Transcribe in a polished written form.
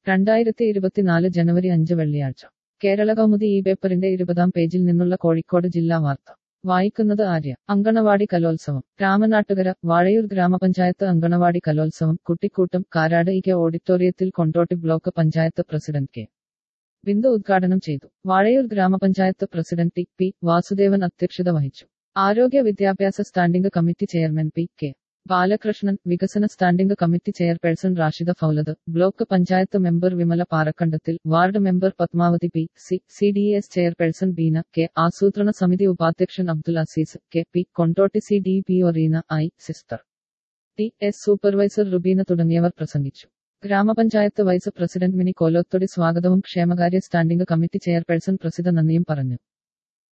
2024 ജനുവരി 5 വെള്ളിയാഴ്ച കേരള കൗമുദി ഈ പേപ്പറിന്റെ 20-ാം പേജിൽ നിന്നുള്ള കോഴിക്കോട് ജില്ലാ വാർത്ത വായിക്കുന്നത് ആര്യ. അങ്കണവാടി കലോത്സവം രാമനാട്ടുകര. വാഴയൂർ ഗ്രാമപഞ്ചായത്ത് അങ്കണവാടി കലോത്സവം കുട്ടിക്കൂട്ടം കാരാട് ഇ കെ ഓഡിറ്റോറിയത്തിൽ Kondotty block panchayat president K. Bindu ഉദ്ഘാടനം ചെയ്തു. വാഴയൂർ ഗ്രാമപഞ്ചായത്ത് പ്രസിഡന്റ് ടി. പി. വാസുദേവൻ അധ്യക്ഷത വഹിച്ചു. ആരോഗ്യ വിദ്യാഭ്യാസ standing committee chairman P. K. Balakrishnan, വികസന standing committee chairperson Rashida Faulath, block panchayat member Vimala Parakkandathil, ward member Padmavathi P. C, CDS chairperson Beena K, ആസൂത്രണ സമിതി ഉപാധ്യക്ഷൻ Abdul Aziz K. P, Kondotty CDPO Reena I, sister T. S, supervisor Rubeena തുടങ്ങിയവർ പ്രസംഗിച്ചു. ഗ്രാമപഞ്ചായത്ത് വൈസ് പ്രസിഡന്റ് മിനി കോലോത്തൊടി സ്വാഗതവും ക്ഷേമകാര്യ സ്റ്റാൻഡിംഗ് കമ്മിറ്റി ചെയർപേഴ്സൺ പ്രസിദ്ധ നന്ദിയും പറഞ്ഞു.